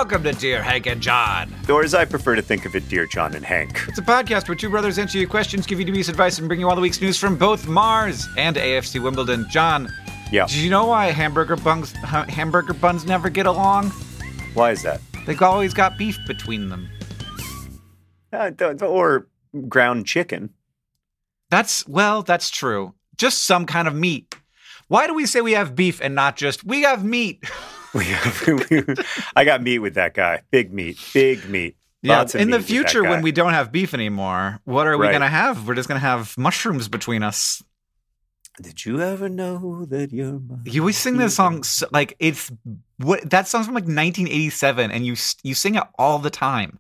Welcome to Dear Hank and John. Or as I prefer to think of it, Dear John and Hank. It's a podcast where two brothers answer your questions, give you dubious advice, and bring you all the week's news from both Mars and AFC Wimbledon. John, Yeah. did you know why hamburger buns never get along? Why is that? They've always got beef between them. Or ground chicken. That's true. Just some kind of meat. Why do we say we have beef and not just, we have meat? I got meat with that guy. Big meat. Yeah, Lots of in meat the with future that when guy. we don't have beef anymore, what are we Right. going to have? We're just going to have mushrooms between us. Did you ever know that you're my... You always sing this song like that song's from like 1987, and you sing it all the time.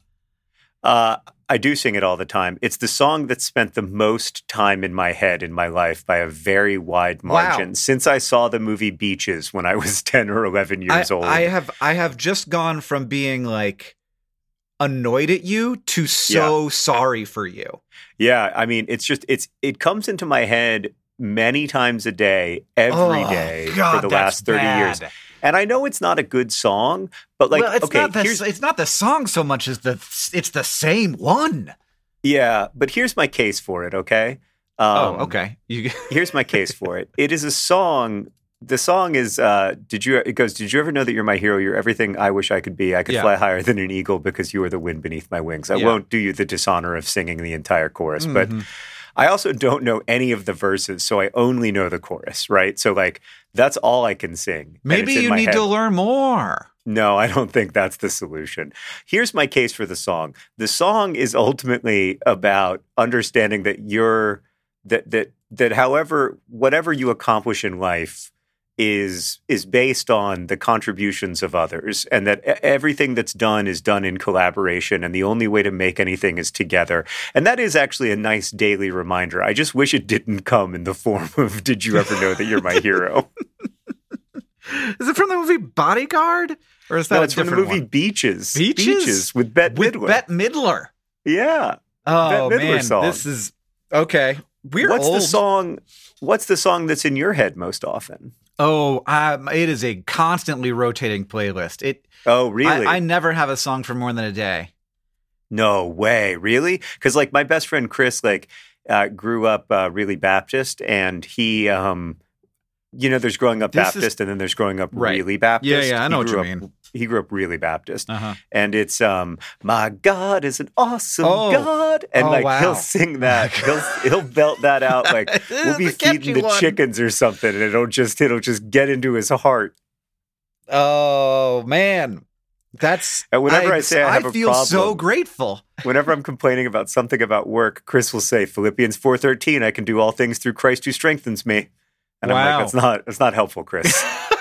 I do sing it all the time. It's the song that spent the most time in my head in my life by a very wide margin. Wow. Since I saw the movie Beaches when I was 10 or 11 years old. I have just gone from being like annoyed at you to so sorry for you. Yeah, I mean, it comes into my head many times a day, every day for the last 30 years. And I know it's not a good song, but like, it's not the song so much as it's the same one. Yeah, but here's my case for it, okay? Okay. Here's my case for it. It is a song. The song is, did you ever know that you're my hero? You're everything I wish I could be. I could fly higher than an eagle because you are the wind beneath my wings. I won't do you the dishonor of singing the entire chorus, but I also don't know any of the verses, so I only know the chorus, right? So like, that's all I can sing. Maybe you need to learn more. No, I don't think that's the solution. Here's my case for the song. The song is ultimately about understanding that that however, whatever you accomplish in life is based on the contributions of others, and that everything that's done is done in collaboration, and the only way to make anything is together. And that is actually a nice daily reminder. I just wish it didn't come in the form of, did you ever know that you're my hero? Is it from the movie Bodyguard? Or is that No, it's from the movie Beaches. Beaches with Bette Midler. Bette Midler. Yeah. Oh, Bette Midler man. song. This is... Okay. What's the song that's in your head most often? Oh, it is a constantly rotating playlist. Oh, really? I never have a song for more than a day. No way. Really? Because like my best friend Chris grew up really Baptist, and he there's growing up Baptist and then there's growing up really Baptist. Yeah, I know what you mean. He grew up really Baptist. And it's my God is an awesome God. And he'll sing that. He'll belt that out like we'll be feeding the chickens or something, and it'll just get into his heart. Oh man. And whenever I say I have a feel problem, so grateful. Whenever I'm complaining about something about work, Chris will say Philippians 4:13, I can do all things through Christ who strengthens me. And I'm like, that's not helpful, Chris.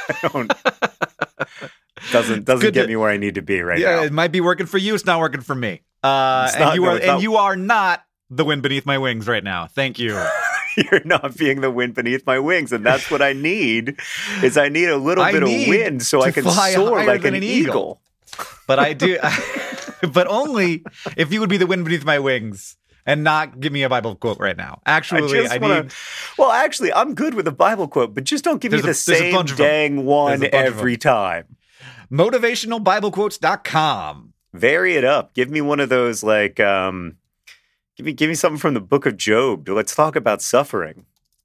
Doesn't get me where I need to be right now. Yeah, it might be working for you. It's not working for me. You are not the wind beneath my wings right now. Thank you. You're not being the wind beneath my wings, and that's what I need. I need a little bit of wind so I can soar like an eagle. But I do, but only if you would be the wind beneath my wings. And not give me a Bible quote right now. Actually, Well, actually, I'm good with a Bible quote, but just don't give me the same dang one every time. Motivationalbiblequotes.com. Vary it up. Give me one of those, like, give me something from the Book of Job. Let's talk about suffering.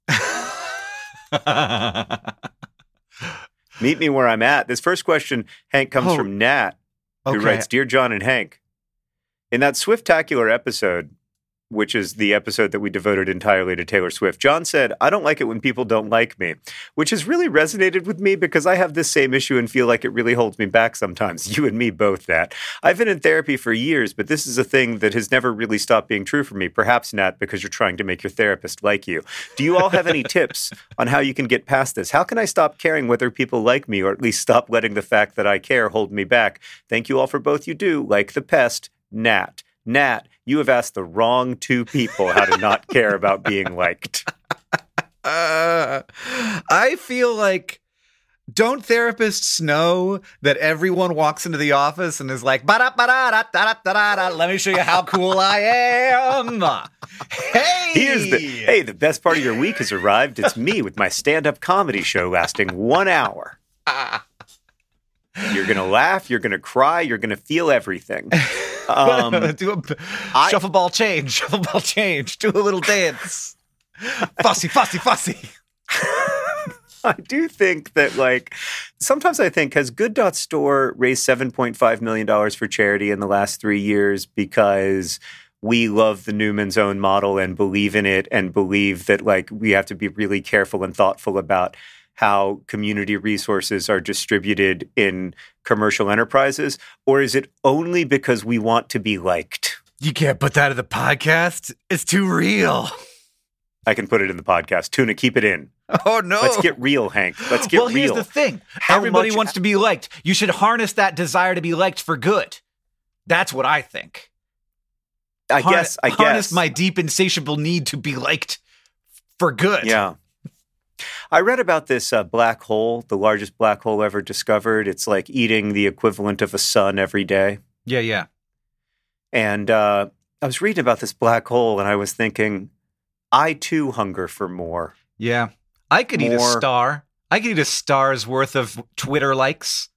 Meet me where I'm at. This first question, Hank, comes from Nat, who writes, Dear John and Hank, in that Swiftacular episode, which is the episode that we devoted entirely to Taylor Swift, John said, I don't like it when people don't like me, which has really resonated with me because I have this same issue and feel like it really holds me back sometimes. You and me both, Nat. I've been in therapy for years, but this is a thing that has never really stopped being true for me. Perhaps, Nat, because you're trying to make your therapist like you. Do you all have any tips on how you can get past this? How can I stop caring whether people like me, or at least stop letting the fact that I care hold me back? Thank you all for both you do. Like the pest, Nat. Nat, you have asked the wrong two people how to not care about being liked. I feel like, don't therapists know that everyone walks into the office and is like, ba-da-ba-da-da-da-da-da, let me show you how cool I am. Hey! The best part of your week has arrived. It's me with my stand-up comedy show lasting 1 hour. You're going to laugh. You're going to cry. You're going to feel everything. Do a shuffle ball change. Do a little dance. Fussy. I do think that, like, sometimes I think, has Good.Store raised $7.5 million for charity in the last 3 years because we love the Newman's Own model and believe in it and believe that, like, we have to be really careful and thoughtful about how community resources are distributed in commercial enterprises? Or is it only because we want to be liked? You can't put that in the podcast. It's too real. I can put it in the podcast. Tuna, keep it in. Oh, no. Let's get real, Hank. Let's get real. Well, here's the thing. Everybody wants to be liked. You should harness that desire to be liked for good. That's what I think. I guess. Harness my deep, insatiable need to be liked for good. Yeah. I read about this black hole, the largest black hole ever discovered. It's like eating the equivalent of a sun every day. Yeah. And I was reading about this black hole, and I was thinking, I too hunger for more. Yeah. I could eat a star. I could eat a star's worth of Twitter likes.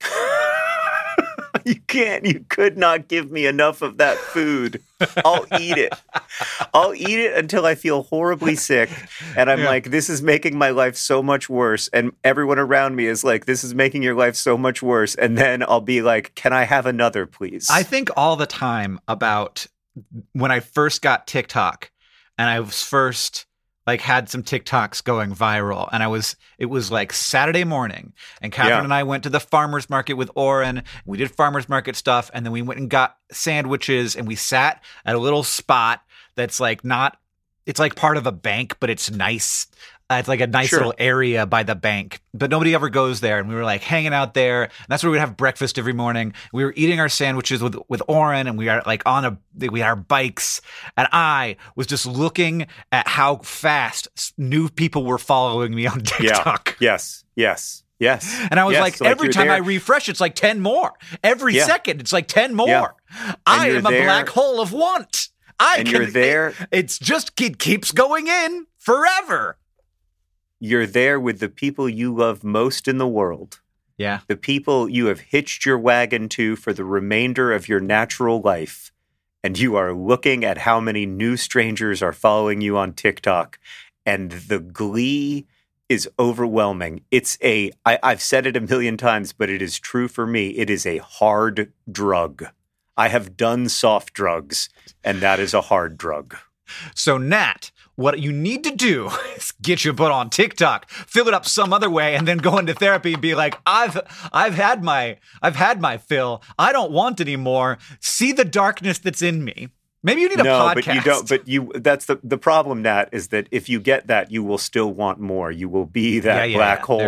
You can't. You could not give me enough of that food. I'll eat it. I'll eat it until I feel horribly sick. And I'm like, this is making my life so much worse. And everyone around me is like, this is making your life so much worse. And then I'll be like, can I have another, please? I think all the time about when I first got TikTok and I was first like had some TikToks going viral, and it was like Saturday morning, and Catherine and I went to the farmer's market with Oren. We did farmer's market stuff, and then we went and got sandwiches, and we sat at a little spot that's like it's like part of a bank, but it's nice. It's like a nice little area by the bank, but nobody ever goes there. And we were like hanging out there. And that's where we'd have breakfast every morning. We were eating our sandwiches with Oren, and we are like we had our bikes. And I was just looking at how fast new people were following me on TikTok. Yeah. Yes. And I was like every time I refresh, it's like 10 more. Every second, it's like 10 more. Yeah. I am a black hole of want. You're there. It keeps going in forever. You're there with the people you love most in the world. Yeah. The people you have hitched your wagon to for the remainder of your natural life. And you are looking at how many new strangers are following you on TikTok. And the glee is overwhelming. I've said it a million times, but it is true for me. It is a hard drug. I have done soft drugs, and that is a hard drug. So, Nat, what you need to do is get your butt on TikTok, fill it up some other way, and then go into therapy and be like, I've had my fill. I don't want any more. See the darkness that's in me. Maybe you need a podcast. But you don't. But that's the problem, Nat, is that if you get that, you will still want more. You will be that black hole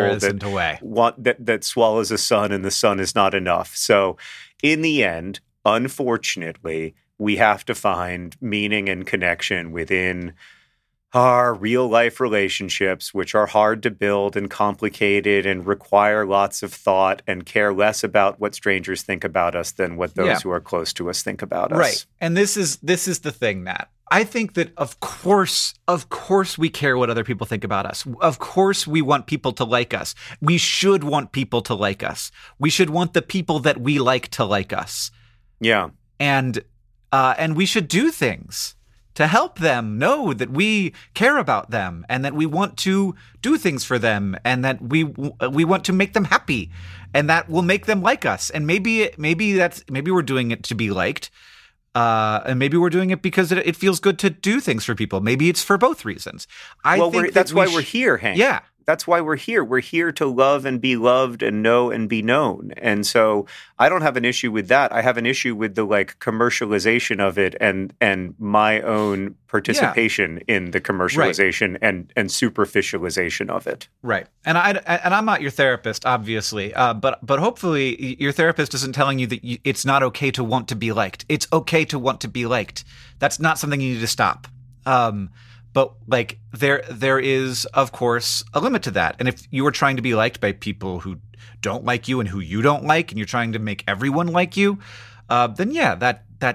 that swallows a sun, and the sun is not enough. So, in the end, unfortunately, we have to find meaning and connection within our real life relationships, which are hard to build and complicated and require lots of thought and care less about what strangers think about us than what those who are close to us think about us. Right. And this is the thing, Matt. I think that of course we care what other people think about us. Of course we want people to like us. We should want people to like us. We should want the people that we like to like us. Yeah. And we should do things to help them know that we care about them and that we want to do things for them and that we want to make them happy and that will make them like us. And maybe we're doing it to be liked. And maybe we're doing it because it feels good to do things for people. Maybe it's for both reasons. That's why we're here, Hank. Yeah. That's why we're here. We're here to love and be loved and know and be known. And so I don't have an issue with that. I have an issue with the commercialization of it and my own participation in the commercialization and superficialization of it. Right. And I'm not your therapist, obviously. But hopefully your therapist isn't telling you that it's not okay to want to be liked. It's okay to want to be liked. That's not something you need to stop. But there is, of course, a limit to that. And if you are trying to be liked by people who don't like you and who you don't like, and you're trying to make everyone like you, then that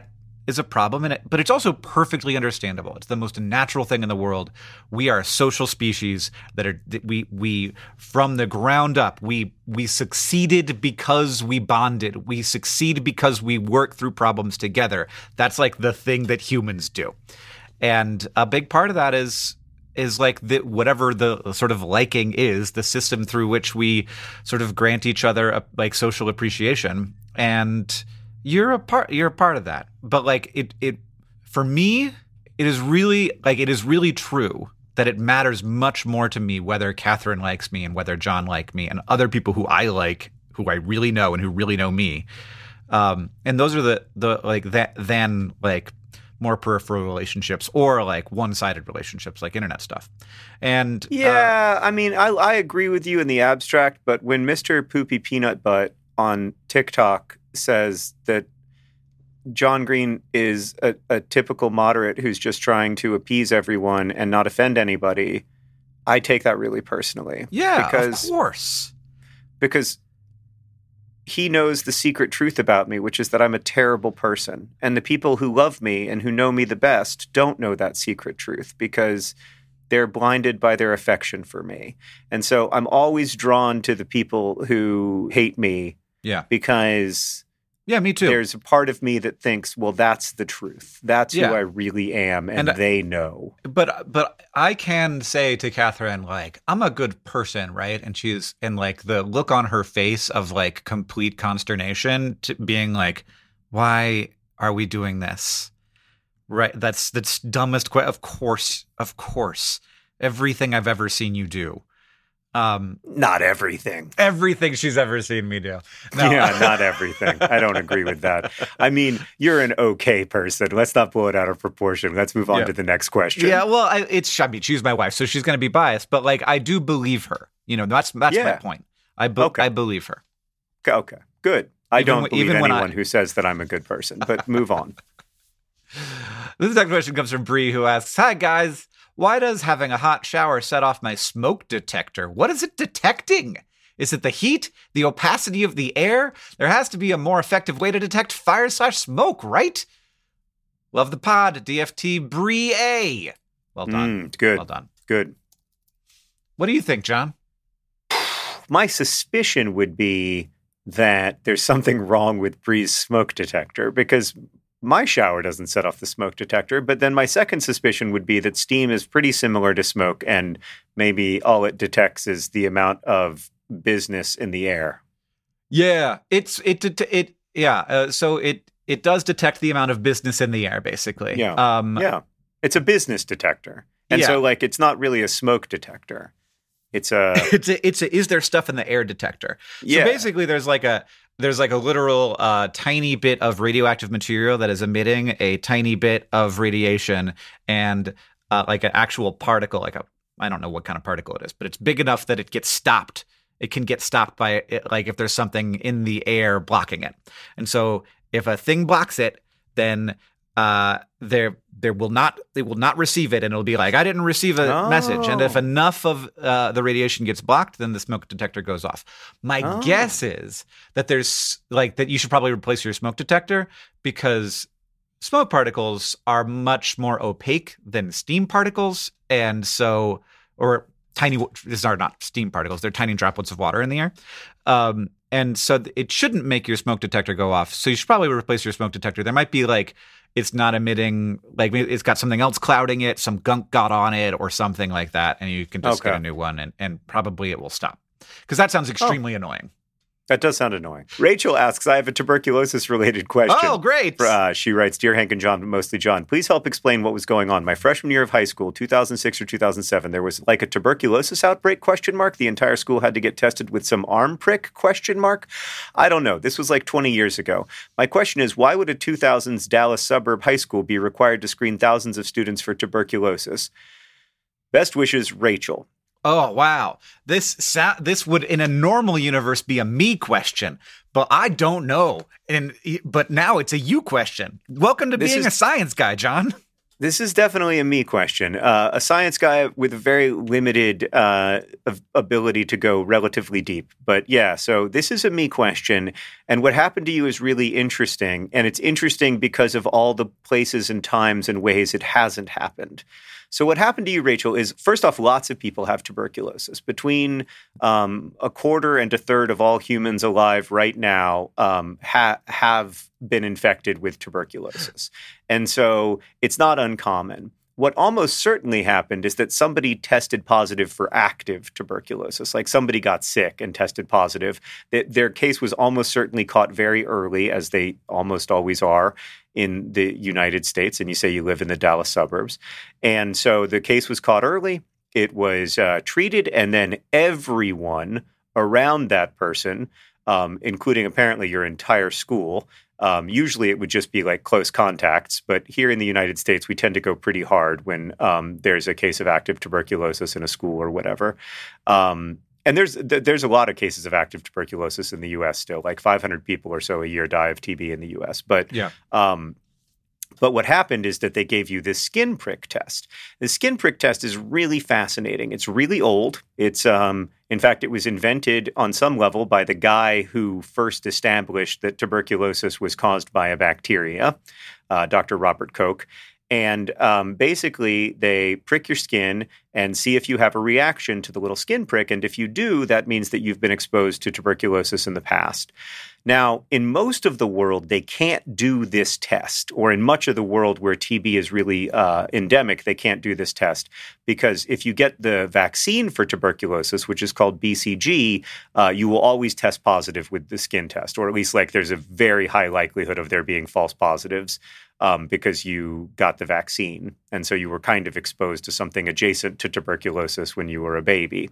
is a problem, but it's also perfectly understandable. It's the most natural thing in the world. We are a social species we from the ground up, we succeeded because we bonded. We succeed because we work through problems together. That's like the thing that humans do. And a big part of that is like whatever the sort of liking is, the system through which we sort of grant each other like social appreciation. And you're a part of that. But like it for me, it is really true that it matters much more to me whether Catherine likes me and whether John like me and other people who I like, who I really know and who really know me. And those are the like that than like more peripheral relationships or like one-sided relationships like internet stuff. And I mean, I agree with you in the abstract, but when Mr. Poopy Peanut Butt on TikTok says that John Green is a typical moderate who's just trying to appease everyone and not offend anybody, I take that really personally. Yeah, of course. Because he knows the secret truth about me, which is that I'm a terrible person. And the people who love me and who know me the best don't know that secret truth because they're blinded by their affection for me. And so I'm always drawn to the people who hate me. Yeah. Because me too. There's a part of me that thinks, well, that's the truth. That's who I really am, and they know. But I can say to Catherine, like, I'm a good person, right? And like the look on her face of like complete consternation, to being like, why are we doing this? Right? That's dumbest. Of course. Everything I've ever seen you do. Not everything. Everything she's ever seen me do. No. Yeah, not everything. I don't agree with that. I mean, you're an okay person. Let's not blow it out of proportion. Let's move on to the next question. Yeah, well, she's my wife, so she's going to be biased. But like, I do believe her. You know, that's my point. I believe her. Okay, good. I don't believe anyone who says that I'm a good person. But move on. This next question comes from Bree, who asks, "Hi guys. Why does having a hot shower set off my smoke detector? What is it detecting? Is it the heat? The opacity of the air? There has to be a more effective way to detect fire/smoke, right? Love the pod, DFT Bree A." Well done. Good. Well done. Good. What do you think, John? My suspicion would be that there's something wrong with Bree's smoke detector because my shower doesn't set off the smoke detector, but then my second suspicion would be that steam is pretty similar to smoke, and maybe all it detects is the amount of business in the air. Yeah, so it does detect the amount of business in the air, basically. Yeah, it's a business detector, and so like it's not really a smoke detector. It's a is there stuff in the air detector? So basically, there's like a literal tiny bit of radioactive material that is emitting a tiny bit of radiation, and like an actual particle, I don't know what kind of particle it is, but it's big enough that it gets stopped. It can get stopped by it, like if there's something in the air blocking it. And so if a thing blocks it, then it will not receive it, and it'll be like, I didn't receive a message. And if enough of the radiation gets blocked, then the smoke detector goes off. My guess is that there's like that you should probably replace your smoke detector because smoke particles are much more opaque than steam particles, and so these are not steam particles; they're tiny droplets of water in the air. And so it shouldn't make your smoke detector go off. So you should probably replace your smoke detector. There might be like it's not emitting, like maybe it's got something else clouding it, some gunk got on it or something like that, and you can just get a new one, and probably it will stop. Because that sounds extremely annoying. That does sound annoying. Rachel asks, I have a tuberculosis-related question. Oh, great. She writes, Dear Hank and John, but mostly John, please help explain what was going on. My freshman year of high school, 2006 or 2007, there was like a tuberculosis outbreak, ? The entire school had to get tested with some arm prick, ? I don't know. This was like 20 years ago. My question is, why would a 2000s Dallas suburb high school be required to screen thousands of students for tuberculosis? Best wishes, Rachel. Oh, wow. This would, in a normal universe, be a me question, but I don't know. But now it's a you question. Welcome to being a science guy, John. This is definitely a me question. A science guy with a very limited ability to go relatively deep. But yeah, so this is a me question. And what happened to you is really interesting. And it's interesting because of all the places and times and ways it hasn't happened. So what happened to you, Rachel, is first off, lots of people have tuberculosis. Between a quarter and a third of all humans alive right now have been infected with tuberculosis. And so it's not uncommon. What almost certainly happened is that somebody tested positive for active tuberculosis, like somebody got sick and tested positive. Their case was almost certainly caught very early, as they almost always are in the United States, and you say you live in the Dallas suburbs. And so the case was caught early. It was treated, and then everyone around that person, including apparently your entire school, usually it would just be like close contacts, but here in the United States, we tend to go pretty hard when there's a case of active tuberculosis in a school or whatever. And there's a lot of cases of active tuberculosis in the U.S. still, like 500 people or so a year die of TB in the U.S. But what happened is that they gave you this skin prick test. The skin prick test is really fascinating. It's really old. It's in fact, it was invented on some level by the guy who first established that tuberculosis was caused by a bacteria, Dr. Robert Koch. And basically, they prick your skin and see if you have a reaction to the little skin prick. And if you do, that means that you've been exposed to tuberculosis in the past. Now, in most of the world, they can't do this test, or in much of the world where TB is really endemic, they can't do this test because if you get the vaccine for tuberculosis, which is called BCG, you will always test positive with the skin test, or at least like there's a very high likelihood of there being false positives because you got the vaccine. And so you were kind of exposed to something adjacent to tuberculosis when you were a baby.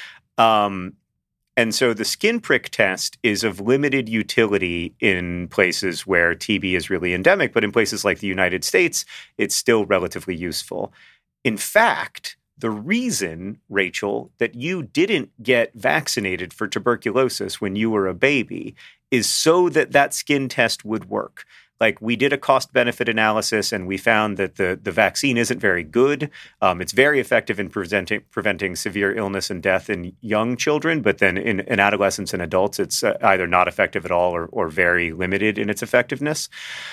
And so the skin prick test is of limited utility in places where TB is really endemic, but in places like the United States, it's still relatively useful. In fact, the reason, Rachel, that you didn't get vaccinated for tuberculosis when you were a baby is so that that skin test would work. Like, we did a cost-benefit analysis, and we found that the vaccine isn't very good. It's very effective in preventing severe illness and death in young children, but then in adolescents and adults, it's either not effective at all or very limited in its effectiveness.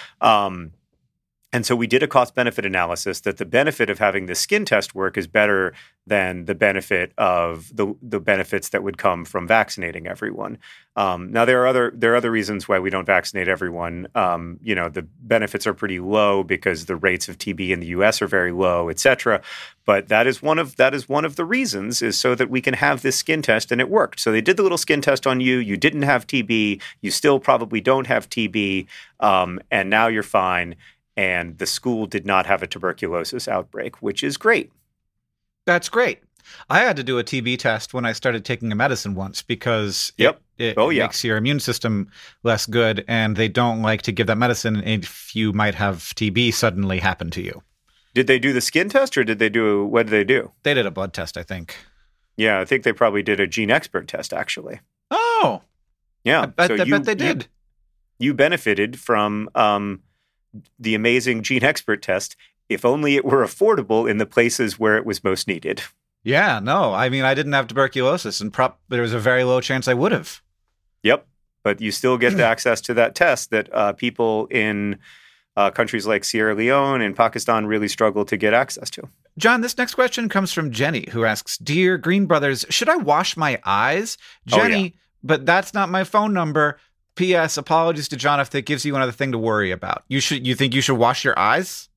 And so we did a cost-benefit analysis that the benefit of having the skin test work is better than the benefit of the benefits that would come from vaccinating everyone. Now, there are other reasons why we don't vaccinate everyone. The benefits are pretty low because the rates of TB in the U.S. are very low, et cetera. But that is one of the reasons, is so that we can have this skin test, and it worked. So they did the little skin test on you. You didn't have TB. You still probably don't have TB, and now you're fine. And the school did not have a tuberculosis outbreak, which is great. That's great. I had to do a TB test when I started taking a medicine once because it makes your immune system less good, and they don't like to give that medicine if you might have TB suddenly happen to you. Did they do the skin test, or what did they do? They did a blood test, I think. Yeah, I think they probably did a gene expert test, actually. Oh. Yeah. I bet they did. You benefited from the amazing gene expert test, if only it were affordable in the places where it was most needed. Yeah, no. I mean, I didn't have tuberculosis, and there was a very low chance I would have. Yep. But you still get the access to that test that people in countries like Sierra Leone and Pakistan really struggle to get access to. John, this next question comes from Jenny, who asks, Dear Green Brothers, should I wash my eyes? Jenny, but that's not my phone number. P.S. Apologies to John if that gives you another thing to worry about. You think you should wash your eyes?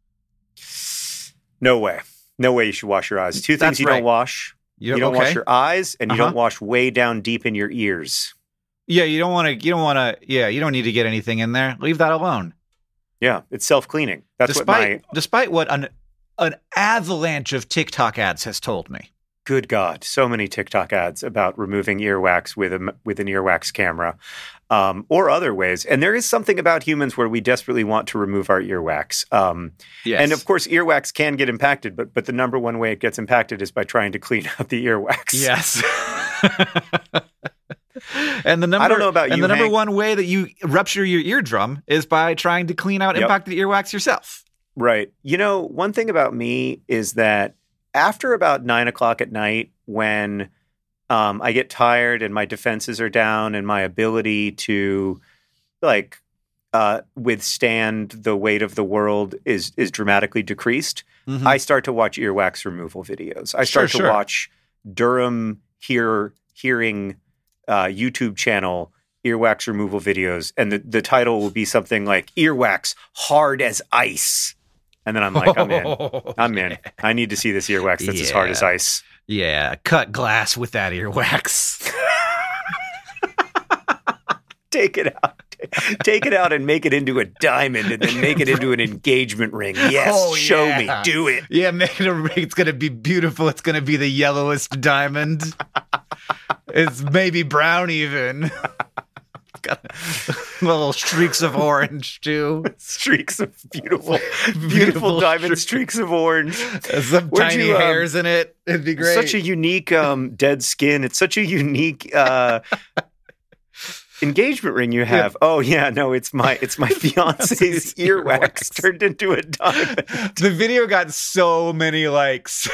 No way. No way you should wash your eyes. Two things don't wash. You don't wash your eyes, and you don't wash way down deep in your ears. Yeah, you don't need to get anything in there. Leave that alone. Yeah, it's self-cleaning. Despite what an avalanche of TikTok ads has told me. Good God, so many TikTok ads about removing earwax with an earwax camera, or other ways. And there is something about humans where we desperately want to remove our earwax. Yes. And of course, earwax can get impacted, but the number one way it gets impacted is by trying to clean out the earwax. Yes. And I don't know about you, number one way that you rupture your eardrum is by trying to clean out impacted earwax yourself. Right. One thing about me is that after about 9:00 at night, when I get tired and my defenses are down and my ability to withstand the weight of the world is dramatically decreased, I start to watch earwax removal videos. I start to watch Durham Hearing YouTube channel earwax removal videos, and the title will be something like "Earwax Hard as Ice," and then I'm like, I'm in. I need to see this earwax that's as hard as ice. Yeah, cut glass with that earwax. Take it out and make it into a diamond, and then make it into an engagement ring. Yes, show me, do it. Yeah, make it a ring. It's gonna be beautiful. It's gonna be the yellowest diamond. It's maybe brown even. Got little streaks of orange too. Streaks of beautiful diamond streaks of orange. Some tiny hairs in it. It'd be great. Such a unique dead skin. It's such a unique engagement ring you have. Yeah. Oh yeah, no, it's my fiance's earwax turned into a diamond. The video got so many likes.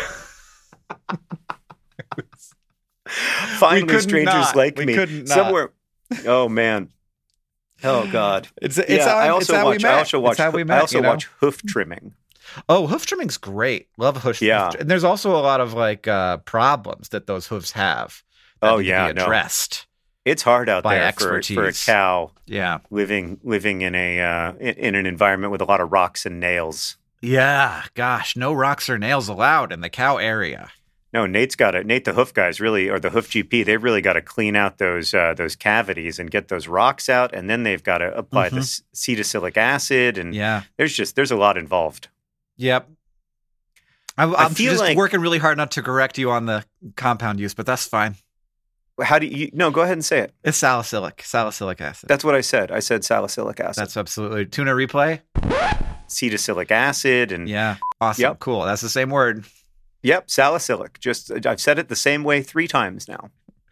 Finally, strangers like me somewhere. Oh man. Oh god. I also watch hoof trimming. Oh, hoof trimming's great. Love hoof. Yeah. And there's also a lot of problems that those hoofs have. That need to be addressed. It's hard out there expertise. For a cow. Yeah. Living in an environment with a lot of rocks and nails. Yeah. Gosh, no rocks or nails allowed in the cow area. No, Nate the hoof guys really, or the hoof GP, they've really got to clean out those cavities and get those rocks out, and then they've got to apply the cetosilic acid, and there's a lot involved. Yep. I'm just working really hard not to correct you on the compound use, but that's fine. How do you? No, go ahead and say it. It's salicylic acid. That's what I said. I said salicylic acid. That's absolutely tuna replay. Cetosilic acid and awesome, yep. Cool. That's the same word. Yep, salicylic. I've said it the same way 3 times now.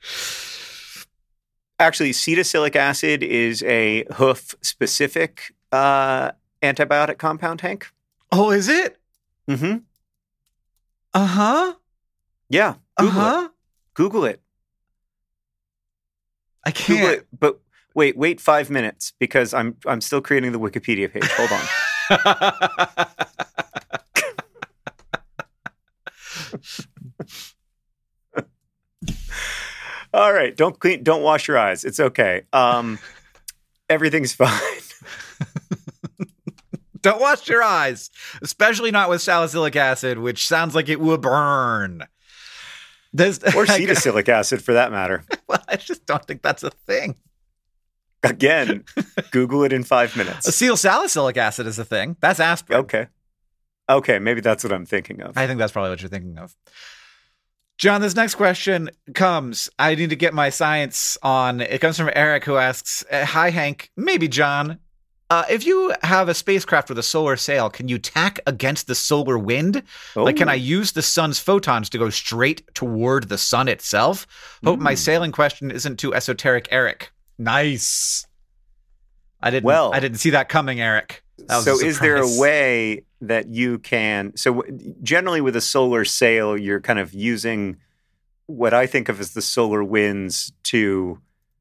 Actually, cetosilic acid is a hoof-specific antibiotic compound, Hank. Oh, is it? Mm-hmm. Uh-huh. Yeah. Google it. I can't. Google it, but wait 5 minutes because I'm still creating the Wikipedia page. Hold on. All right, don't wash your eyes. It's okay. Everything's fine. Don't wash your eyes, especially not with salicylic acid, which sounds like it will burn. Or cetosilic acid, for that matter. Well, I just don't think that's a thing. Again, Google it in 5 minutes. Acetyl salicylic acid is a thing. That's aspirin. Okay, maybe that's what I'm thinking of. I think that's probably what you're thinking of. John, this next question comes. I need to get my science on. It comes from Eric, who asks, hi, Hank, maybe John. If you have a spacecraft with a solar sail, can you tack against the solar wind? Oh. Like, can I use the sun's photons to go straight toward the sun itself? Hope my sailing question isn't too esoteric, Eric. Nice. I didn't see that coming, Eric. So is there a way that you can... So generally with a solar sail, you're kind of using what I think of as the solar winds to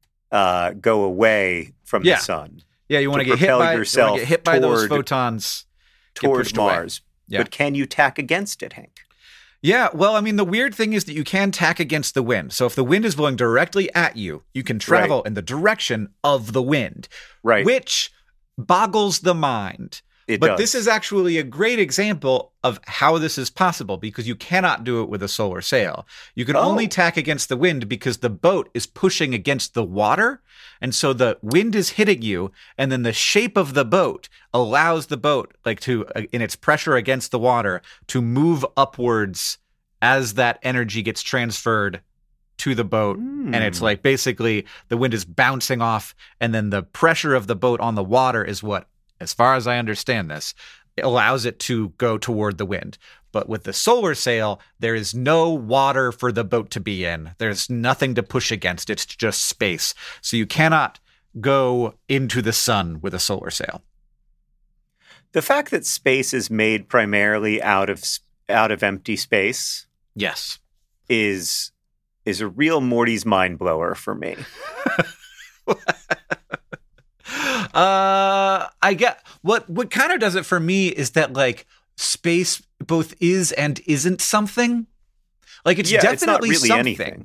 go away from the sun. Yeah, you want to get hit by those photons towards Mars. Yeah. But can you tack against it, Hank? Yeah, well, I mean, the weird thing is that you can tack against the wind. So if the wind is blowing directly at you, you can travel in the direction of the wind, which boggles the mind. But this is actually a great example of how this is possible because you cannot do it with a solar sail. You can only tack against the wind because the boat is pushing against the water. And so the wind is hitting you, and then the shape of the boat allows the boat, in its pressure against the water, to move upwards as that energy gets transferred to the boat. And it's like basically the wind is bouncing off, and then the pressure of the boat on the water is what, as far as I understand this, it allows it to go toward the wind. But with the solar sail, there is no water for the boat to be in. There's nothing to push against. It's just space. So you cannot go into the sun with a solar sail. The fact that space is made primarily out of empty space, yes, is a real Morty's mind blower for me. I get what kind of does it for me is that like space both is and isn't something. Like it's definitely it's not really something. Anything.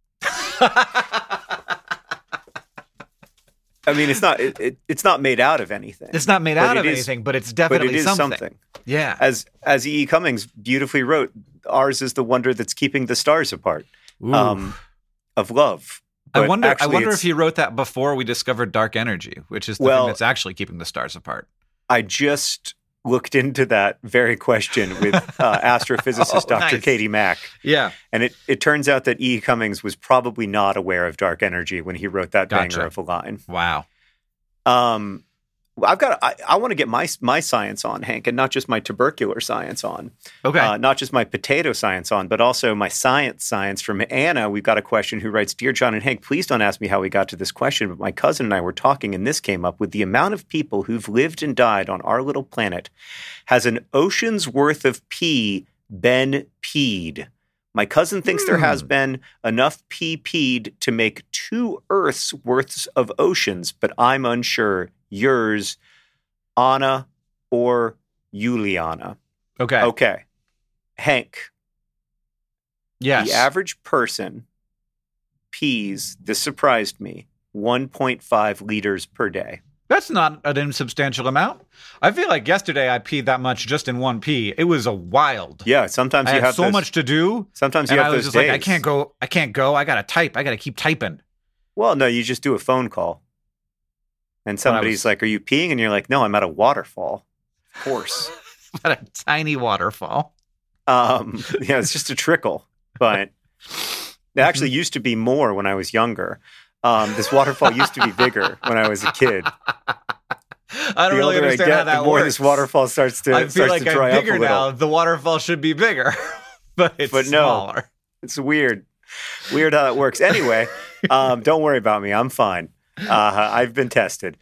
I mean, it's not made out of anything. It's not made out of anything, but it's definitely something. Yeah. As E. Cummings beautifully wrote, ours is the wonder that's keeping the stars apart. Of love. But I wonder if he wrote that before we discovered dark energy, which is the thing that's actually keeping the stars apart. I just looked into that very question with astrophysicist Dr. Nice. Katie Mack. Yeah. And it turns out that E. Cummings was probably not aware of dark energy when he wrote that banger of a line. Wow. I want to get my science on, Hank, and not just my tubercular science on. Okay. Not just my potato science on, but also my science from Anna. We've got a question who writes, Dear John and Hank, please don't ask me how we got to this question, but my cousin and I were talking and this came up. With the amount of people who've lived and died on our little planet, has an ocean's worth of pee been peed? My cousin thinks there has been enough pee peed to make 2 Earths worths of oceans, but I'm unsure. Yours, Anna or Juliana. Okay. Hank. Yes. The average person pees, this surprised me, 1.5 liters per day. That's not an insubstantial amount. I feel like yesterday I peed that much just in one pee. It was a wild. Yeah, sometimes I had so much to do. Sometimes you have those days. Like, I can't go. I got to type. I got to keep typing. Well, no, you just do a phone call. And somebody's like, are you peeing? And you're like, no, I'm at a waterfall. Of course. At a tiny waterfall. Yeah, it's just a trickle. But it actually used to be more when I was younger. This waterfall used to be bigger when I was a kid. I don't really understand how that the more works. This waterfall starts to I feel like to dry I'm up bigger a little. now. The waterfall should be bigger, but it's smaller. No, it's weird. Weird how that works. Anyway, don't worry about me. I'm fine. I've been tested.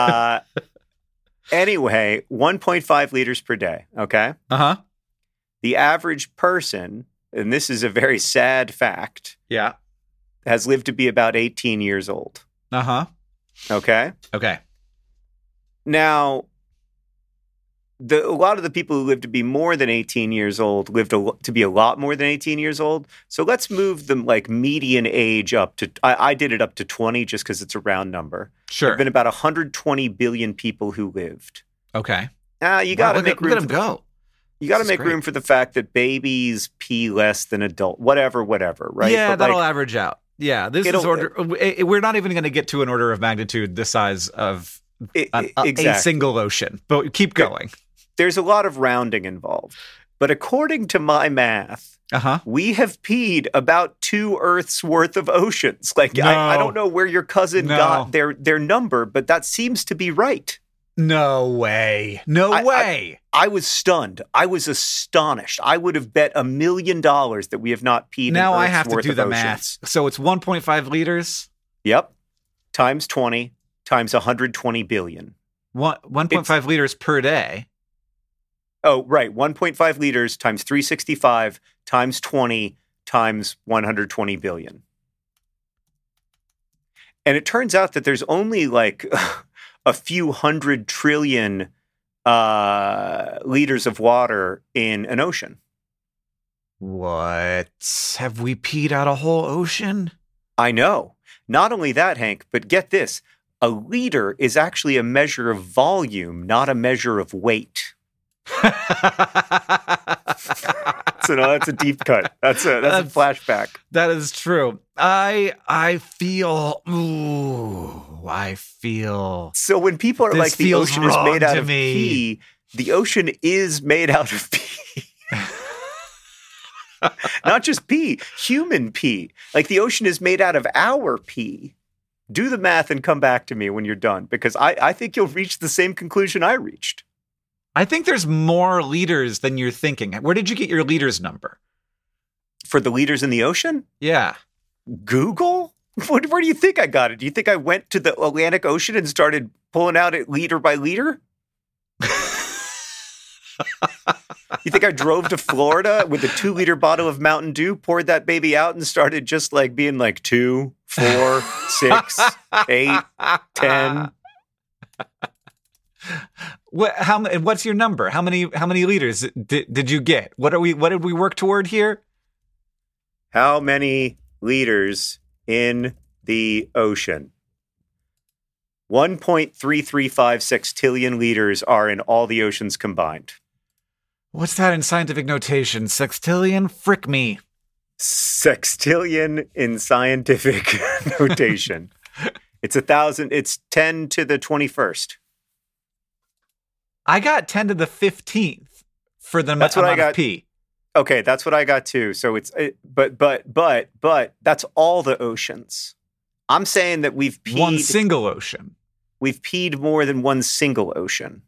Anyway, 1.5 liters per day. Okay. Uh-huh. The average person, and this is a very sad fact. Yeah. Has lived to be about 18 years old. Uh-huh. Okay. Okay. Now, a lot of the people who live to be more than 18 years old lived to be a lot more than 18 years old. So let's move the median age up to, I did it up to 20 just because it's a round number. Sure. There have been about 120 billion people who lived. Okay. You got to make room. Look at them go. You got to make room for the fact that babies pee less than adult, whatever, right? Yeah, but that'll average out. Yeah, this is order. We're not even going to get to an order of magnitude the size of a single ocean, but keep going. There's a lot of rounding involved. But according to my math, we have peed about 2 Earths worth of oceans. Like, I don't know where your cousin got their number, but that seems to be right. No way. No way. I was stunned. I was astonished. I would have bet $1 million that we have not peed now in Earth's I have to do the math. So it's 1.5 liters? Yep. Times 20 times 120 billion. 1.5 liters per day. Oh, right. 1.5 liters times 365 times 20 times 120 billion. And it turns out that there's only like a few 100 trillion liters of water in an ocean. What? Have we peed out a whole ocean? I know. Not only that, Hank, but get this. A liter is actually a measure of volume, not a measure of weight. So no, that's a deep cut. That's a flashback. That is true. I feel. So when people are like, the ocean is made out of pee, the ocean is made out of pee. Not just pee, human pee. Like the ocean is made out of our pee. Do the math and come back to me when you're done, because I think you'll reach the same conclusion I reached. I think there's more liters than you're thinking. Where did you get your liters number? For the liters in the ocean? Yeah. Google? Where do you think I got it? Do you think I went to the Atlantic Ocean and started pulling out it liter by liter? You think I drove to Florida with a 2-liter bottle of Mountain Dew, poured that baby out, and started just like being like 2, 4, 6, 8, 10? What's your number? How many liters did you get? What did we work toward here? How many liters in the ocean? 1.335 sextillion liters are in all the oceans combined. What's that in scientific notation? Sextillion? Frick me. Sextillion in scientific notation. It's 1,000. It's 10 to the 21st. I got 10 to the 15th for the amount of pee. Okay, that's what I got too. So but that's all the oceans. I'm saying that we've peed one single ocean. We've peed more than one single ocean.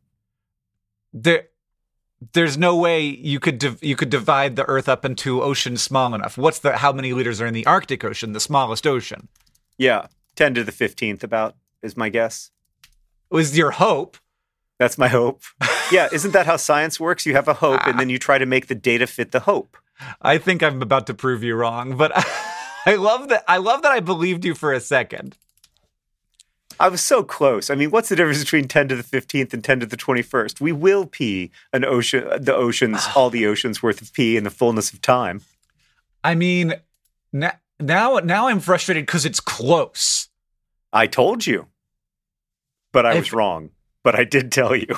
There's no way you could divide the Earth up into oceans small enough. How many liters are in the Arctic Ocean, the smallest ocean? Yeah, 10 to the 15th about is my guess. Was your hope? That's my hope. Yeah, isn't that how science works? You have a hope, and then you try to make the data fit the hope. I think I'm about to prove you wrong, but I love that I believed you for a second. I was so close. I mean, what's the difference between 10 to the 15th and 10 to the 21st? We will pee all the oceans worth of pee in the fullness of time. I mean, now I'm frustrated because it's close. I told you, but I was wrong. But I did tell you.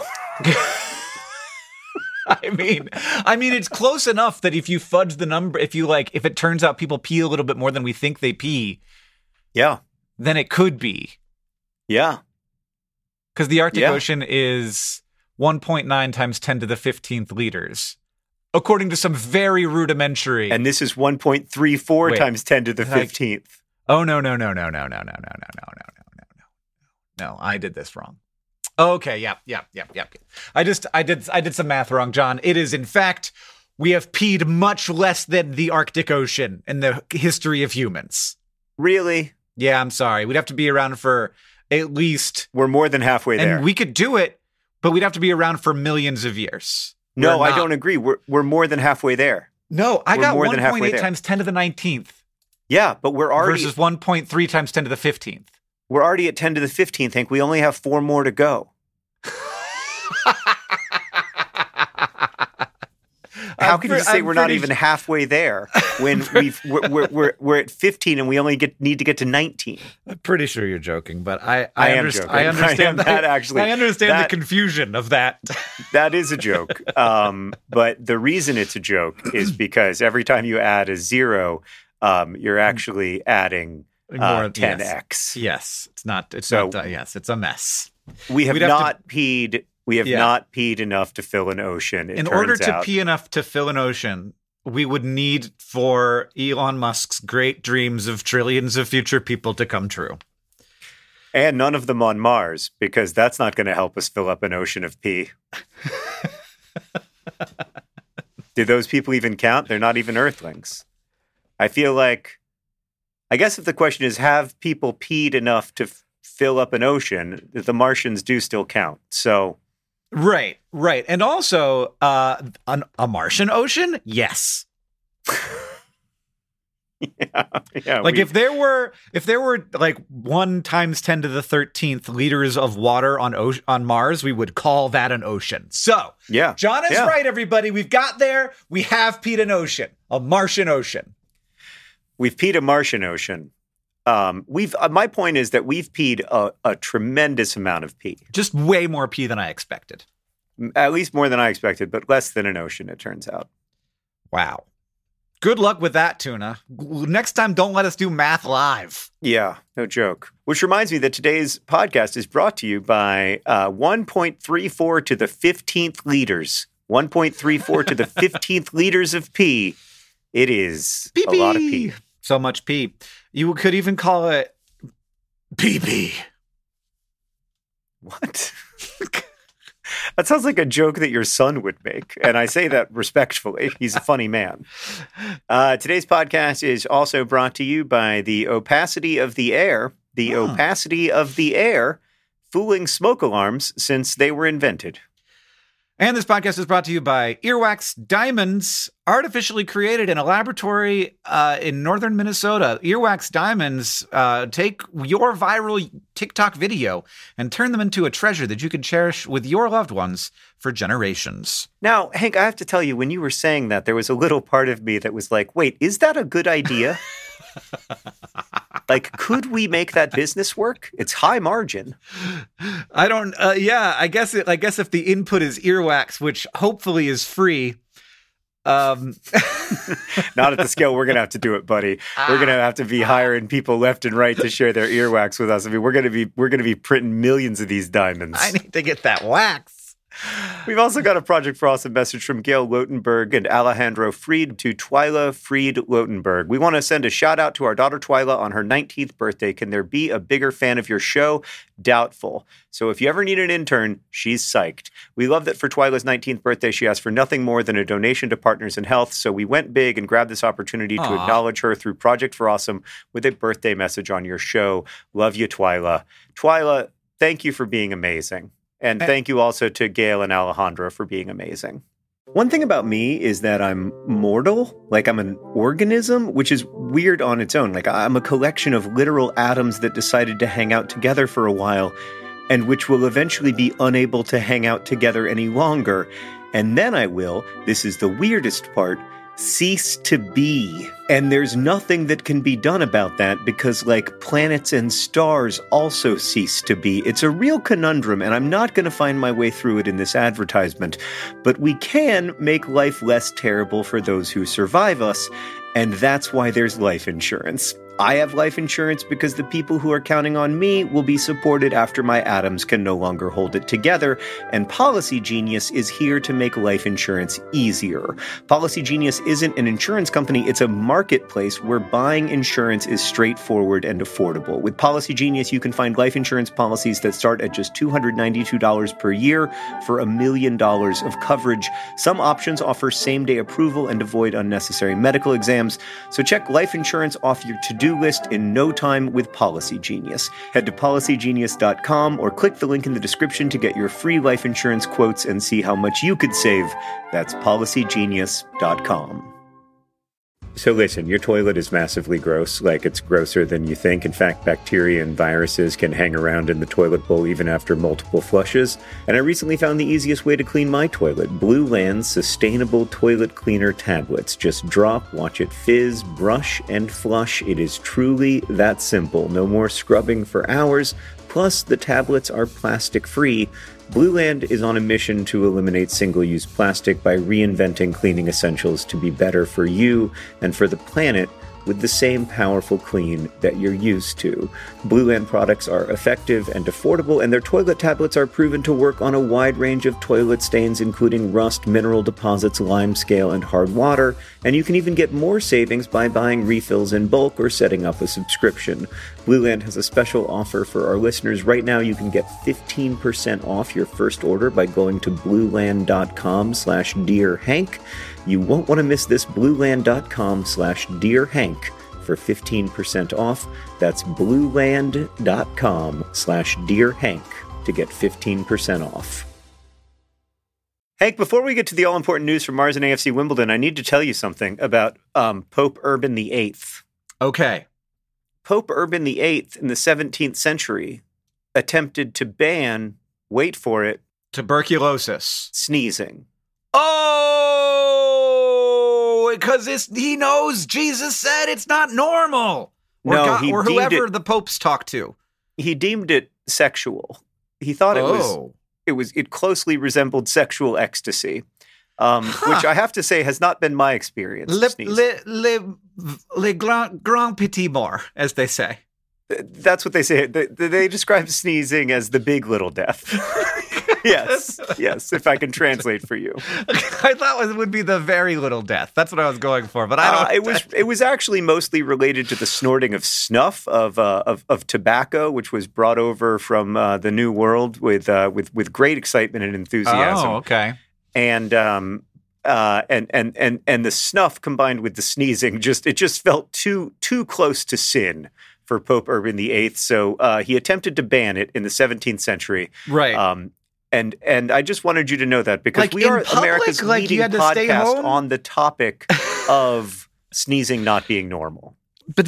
I mean, it's close enough that if you fudge the number, if it turns out people pee a little bit more than we think they pee, yeah, then it could be. Yeah. Because the Arctic Ocean is 1.9 times 10 to the 15th liters, according to some very rudimentary. And this is 1.34 times 10 to the 15th. Oh, no. No, I did this wrong. Okay, yep. I did some math wrong, John. It is, in fact, we have peed much less than the Arctic Ocean in the history of humans. Really? Yeah, I'm sorry. We'd have to be around for at least... We're more than halfway there. And we could do it, but we'd have to be around for millions of years. No, I don't agree. We're more than halfway there. No, I got 1.8 times 10 to the 19th. Yeah, but we're already... Versus 1.3 times 10 to the 15th. We're already at 10 to the 15th, Hank. We only have 4 more to go. How can you say we're not even halfway there when we're at 15 and we only need to get to 19? I'm pretty sure you're joking, but I understand. I understand that actually. I understand the confusion of that. That is a joke. But the reason it's a joke is because every time you add a 0, you're actually adding 10x. Yes, it's not. It's a mess. We have not peed. We have not peed enough to fill an ocean. In order to pee enough to fill an ocean, we would need for Elon Musk's great dreams of trillions of future people to come true. And none of them on Mars, because that's not going to help us fill up an ocean of pee. Do those people even count? They're not even Earthlings. I feel like, I guess if the question is, have people peed enough to fill up an ocean, the Martians do still count. So... Right. And also, a Martian ocean? Yes. Yeah. Like if there were like 1 times 10 to the 13th liters of water on Mars, we would call that an ocean. So, yeah. John is right, everybody. We've got there. We have peed an ocean, a Martian ocean. We've peed a Martian ocean. My point is that we've peed a tremendous amount of pee. Just way more pee than I expected. At least more than I expected, but less than an ocean, it turns out. Wow. Good luck with that, Tuna. Next time, don't let us do math live. Yeah, no joke. Which reminds me that today's podcast is brought to you by 1.34 to the 15th liters. 1.34 to the 15th liters of pee. It is a lot of pee. So much pee. You could even call it pee-pee. What? That sounds like a joke that your son would make. And I say that respectfully. He's a funny man. Today's podcast is also brought to you by the opacity of the air. The opacity of the air fooling smoke alarms since they were invented. And this podcast is brought to you by Earwax Diamonds, artificially created in a laboratory in northern Minnesota. Earwax Diamonds take your viral TikTok video and turn them into a treasure that you can cherish with your loved ones for generations. Now, Hank, I have to tell you, when you were saying that, there was a little part of me that was like, wait, is that a good idea? Like, could we make that business work? It's high margin. I don't. I guess if the input is earwax, which hopefully is free. Not at the scale we're gonna have to do it, buddy. We're gonna have to be hiring people left and right to share their earwax with us. I mean, we're gonna be printing millions of these diamonds. I need to get that wax. We've also got a Project for Awesome message from Gail Lotenberg and Alejandro Fried to Twyla Fried Lotenberg. We want to send a shout out to our daughter Twyla on her 19th birthday. Can there be a bigger fan of your show? Doubtful. So if you ever need an intern, she's psyched. We love that for Twyla's 19th birthday, she asked for nothing more than a donation to Partners in Health. So we went big and grabbed this opportunity to acknowledge her through Project for Awesome with a birthday message on your show. Love you, Twyla. Twyla, thank you for being amazing. And thank you also to Gail and Alejandro for being amazing. One thing about me is that I'm mortal, like I'm an organism, which is weird on its own. Like I'm a collection of literal atoms that decided to hang out together for a while and which will eventually be unable to hang out together any longer. And then I will, this is the weirdest part, cease to be. And there's nothing that can be done about that because, like, planets and stars also cease to be. It's a real conundrum, and I'm not going to find my way through it in this advertisement. But we can make life less terrible for those who survive us, and that's why there's life insurance. I have life insurance because the people who are counting on me will be supported after my atoms can no longer hold it together, and Policy Genius is here to make life insurance easier. Policy Genius isn't an insurance company, it's a marketplace where buying insurance is straightforward and affordable. With Policy Genius, you can find life insurance policies that start at just $292 per year for $1 million of coverage. Some options offer same-day approval and avoid unnecessary medical exams, so check life insurance off your to-do list in no time with Policy Genius. Head to policygenius.com or click the link in the description to get your free life insurance quotes and see how much you could save. That's policygenius.com. So listen, your toilet is massively gross, like it's grosser than you think. In fact, bacteria and viruses can hang around in the toilet bowl even after multiple flushes. And I recently found the easiest way to clean my toilet, Blue Land's sustainable toilet cleaner tablets. Just drop, watch it fizz, brush, and flush. It is truly that simple. No more scrubbing for hours. Plus, the tablets are plastic-free. Blue Land is on a mission to eliminate single-use plastic by reinventing cleaning essentials to be better for you and for the planet with the same powerful clean that you're used to. Blue Land products are effective and affordable, and their toilet tablets are proven to work on a wide range of toilet stains, including rust, mineral deposits, limescale, and hard water, and you can even get more savings by buying refills in bulk or setting up a subscription. Blue Land has a special offer for our listeners. Right now, you can get 15% off your first order by going to blueland.com/DearHank. You won't want to miss this, blueland.com/DearHank for 15% off. That's blueland.com/DearHank to get 15% off. Hank, before we get to the all-important news from Mars and AFC Wimbledon, I need to tell you something about Pope Urban VIII. Okay. Pope Urban VIII in the 17th century attempted to ban, wait for it, tuberculosis. Sneezing. Oh, because he knows Jesus said it's not normal. Or no, God, or whoever the popes talk to. He deemed it sexual. He thought it closely resembled sexual ecstasy, which I have to say has not been my experience. Le grand petit mort, as they say. That's what they say. They describe sneezing as the big little death. Yes, if I can translate for you. I thought it would be the very little death. That's what I was going for, but I don't. It was actually mostly related to the snorting of snuff, of tobacco, which was brought over from the New World with great excitement and enthusiasm. Oh, okay. And the snuff combined with the sneezing just felt too close to sin for Pope Urban VIII. So he attempted to ban it in the 17th century. Right. And I just wanted you to know that because like we are public, America's like leading you had to stay podcast home? on the topic of sneezing not being normal. But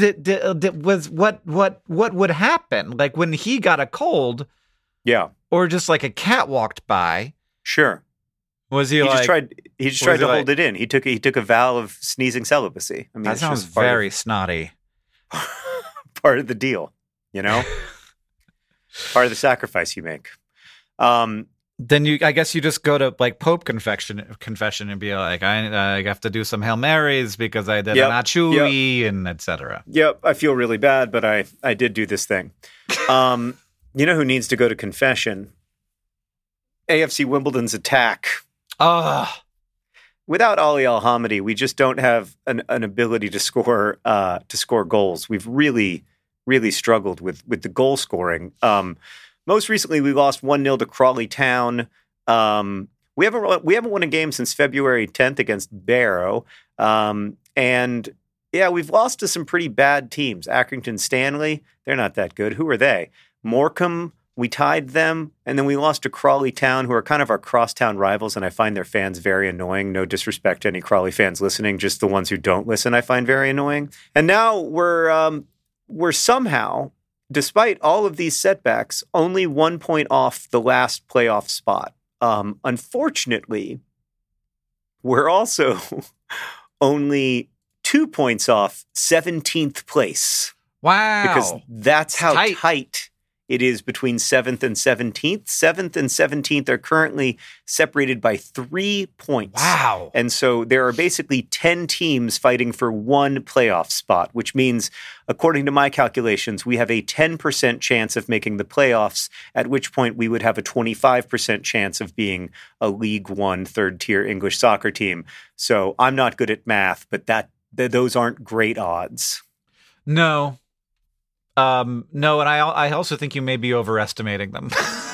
what would happen? Like when he got a cold, yeah, or just like a cat walked by? Sure. Was he just tried to like, hold it in. He took a vow of sneezing celibacy. I mean, that sounds very snotty. Part of the deal, part of the sacrifice you make. Then I guess you just go to like Pope confession and be like, I have to do some Hail Marys because I did an Achui and etc. Yep, I feel really bad, but I did do this thing. You know who needs to go to confession? AFC Wimbledon's attack. Without Ali Al-Hamidi, we just don't have an ability to score goals. We've really, really struggled with the goal scoring. Most recently, we lost 1-0 to Crawley Town. We haven't won a game since February 10th against Barrow. And yeah, we've lost to some pretty bad teams. Accrington Stanley, they're not that good. Who are they? Morecambe, we tied them. And then we lost to Crawley Town, who are kind of our crosstown rivals. And I find their fans very annoying. No disrespect to any Crawley fans listening, just the ones who don't listen I find very annoying. And now we're somehow, despite all of these setbacks, only 1 point off the last playoff spot. Unfortunately, we're also only 2 points off 17th place. Wow. Because that's how tight it is between 7th and 17th. 7th and 17th are currently separated by 3 points. Wow. And so there are basically 10 teams fighting for one playoff spot, which means, according to my calculations, we have a 10% chance of making the playoffs, at which point we would have a 25% chance of being a League One third-tier English soccer team. So I'm not good at math, but those aren't great odds. No. No, and I also think you may be overestimating them.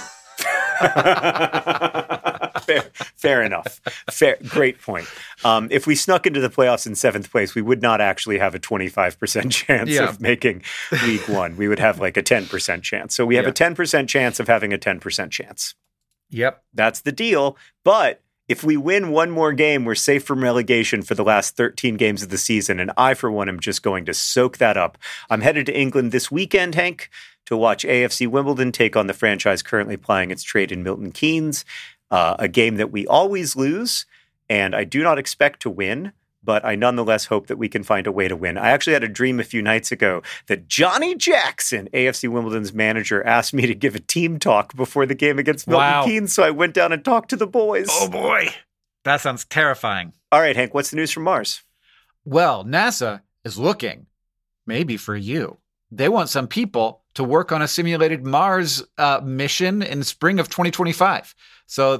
Fair enough. Great point. If we snuck into the playoffs in 7th place, we would not actually have a 25% chance of making League One. We would have like a 10% chance. So we have a 10% chance of having a 10% chance. Yep. That's the deal. But if we win one more game, we're safe from relegation for the last 13 games of the season. And I, for one, am just going to soak that up. I'm headed to England this weekend, Hank, to watch AFC Wimbledon take on the franchise currently plying its trade in Milton Keynes, a game that we always lose. And I do not expect to win, but I nonetheless hope that we can find a way to win. I actually had a dream a few nights ago that Johnny Jackson, AFC Wimbledon's manager, asked me to give a team talk before the game against Milton Keynes, so I went down and talked to the boys. Oh, boy. That sounds terrifying. All right, Hank, what's the news from Mars? Well, NASA is looking, maybe for you. They want some people to work on a simulated Mars mission in spring of 2025. So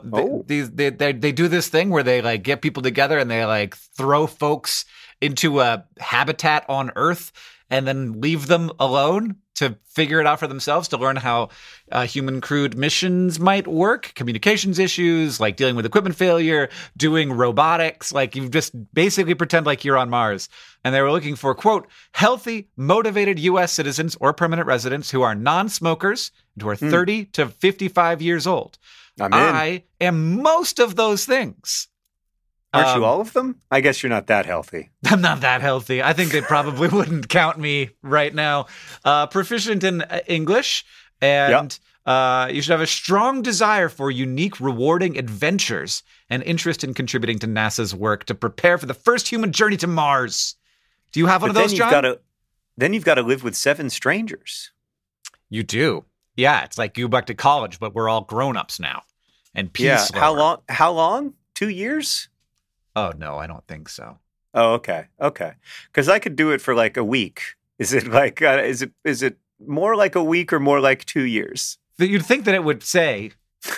they do this thing where they like get people together and they like throw folks into a habitat on Earth and then leave them alone to figure it out for themselves, to learn how human crewed missions might work, communications issues, like dealing with equipment failure, doing robotics. Like you just basically pretend like you're on Mars. And they were looking for, quote, healthy, motivated U.S. citizens or permanent residents who are non-smokers and who are 30 to 55 years old. I am most of those things. Aren't you all of them? I guess you're not that healthy. I'm not that healthy. I think they probably wouldn't count me right now. Proficient in English, and you should have a strong desire for unique, rewarding adventures and interest in contributing to NASA's work to prepare for the first human journey to Mars. Do you have one of those, John? Then you've got to live with 7 strangers. You do. Yeah, it's like you back to college, but we're all grown-ups now. And peace. Yeah, how long? 2 years? Oh, no, I don't think so. Oh, okay. Because I could do it for like a week. Is it like, is it more like a week or more like 2 years? You'd think that it would say.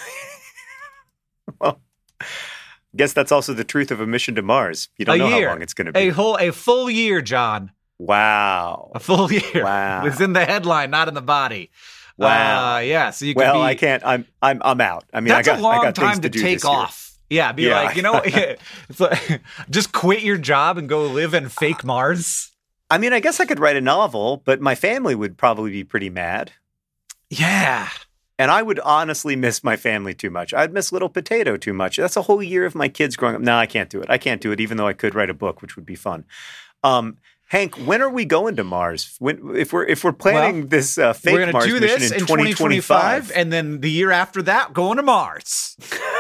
Well, I guess that's also the truth of a mission to Mars. You don't know how long it's going to be. A full year, John. Wow. A full year. Wow. It's in the headline, not in the body. Wow. Yeah. So you can I can't. I'm out. I mean, that's I got a long I got time to take off. Yeah, like, it's like, just quit your job and go live in fake Mars. I mean, I guess I could write a novel, but my family would probably be pretty mad. Yeah. And I would honestly miss my family too much. I'd miss Little Potato too much. That's a whole year of my kids growing up. No, I can't do it. I can't do it, even though I could write a book, which would be fun. Hank, when are we going to Mars? If we're planning this fake Mars mission in 2025, and then the year after that, going to Mars.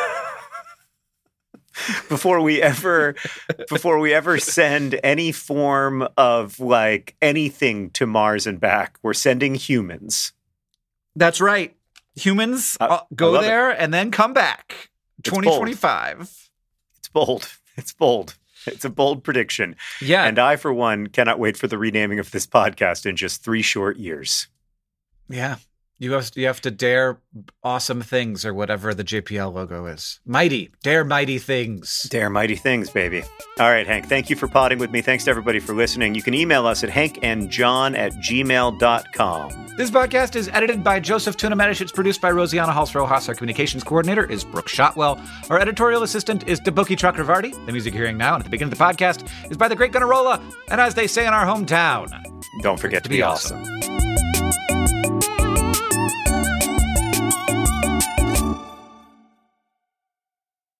Before we ever send any form of like anything to Mars and back, we're sending humans. That's right. Humans go there and then come back. 2025. It's bold. It's bold. It's a bold prediction. Yeah. And I, for one, cannot wait for the renaming of this podcast in just 3 short years. Yeah. You have to dare awesome things, or whatever the JPL logo is. Mighty. Dare mighty things. Dare mighty things, baby. All right, Hank. Thank you for potting with me. Thanks to everybody for listening. You can email us at hankandjohn@gmail.com. This podcast is edited by Joseph Tuna-Medic. It's produced by Rosianna Halls-Rojas. Our communications coordinator is Brooke Shotwell. Our editorial assistant is Deboki Chakravarti. The music you're hearing now and at the beginning of the podcast is by the Great Gunnarolla. And as they say in our hometown, don't forget to be awesome.